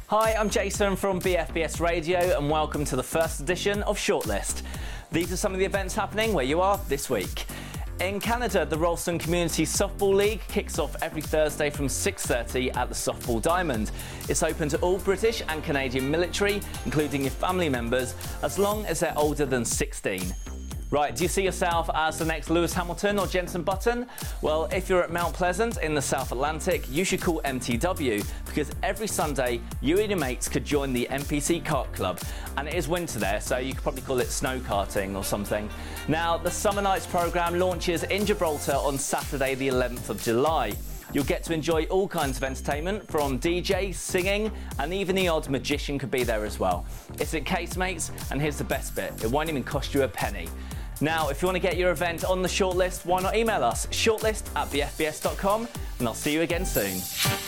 Hi, I'm Jason from BFBS Radio and welcome to the first edition of Shortlist. These are some of the events happening where you are this week. In Canada, the Ralston Community Softball League kicks off every Thursday from 6:30 at the Softball Diamond. It's open to all British and Canadian military, including your family members, as long as they're older than 16. Right, do you see yourself as the next Lewis Hamilton or Jenson Button? Well, if you're at Mount Pleasant in the South Atlantic, you should call MTW, because every Sunday you and your mates could join the MPC Kart Club. And it is winter there, so you could probably call it snow karting or something. Now, the Summer Nights programme launches in Gibraltar on Saturday the 11th of July. You'll get to enjoy all kinds of entertainment, from DJs, singing, and even the odd magician could be there as well. It's at Casemates, and here's the best bit, it won't even cost you a penny. Now, if you want to get your event on the shortlist, why not email us, shortlist@bfbs.com, and I'll see you again soon.